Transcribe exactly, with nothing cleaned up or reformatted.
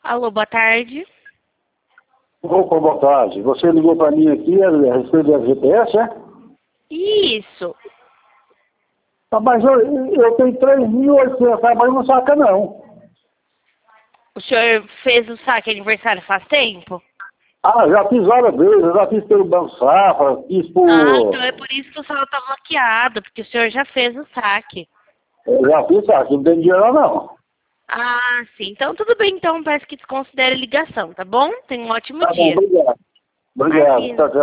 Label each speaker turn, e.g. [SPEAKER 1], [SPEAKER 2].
[SPEAKER 1] Alô, boa tarde.
[SPEAKER 2] Opa, boa tarde. Você ligou para mim aqui a respeito da G P S, é?
[SPEAKER 1] Isso.
[SPEAKER 2] Ah, mas eu, eu tenho três mil e oitocentos, mas não saca não.
[SPEAKER 1] O senhor fez o saque aniversário faz tempo?
[SPEAKER 2] Ah, já fiz várias vezes, eu já fiz pelo Banco Safra, fiz por...
[SPEAKER 1] Ah, então é por isso que o saldo tá bloqueado, porque o senhor já fez o saque.
[SPEAKER 2] Eu já fiz saque, não tem dinheiro não.
[SPEAKER 1] Ah, sim. Então tudo bem, então peço que desconsidere a ligação, tá bom? Tenha um ótimo
[SPEAKER 2] Tá bom,
[SPEAKER 1] dia.
[SPEAKER 2] obrigado. Obrigado.
[SPEAKER 1] Imagina.
[SPEAKER 2] Tchau, tchau.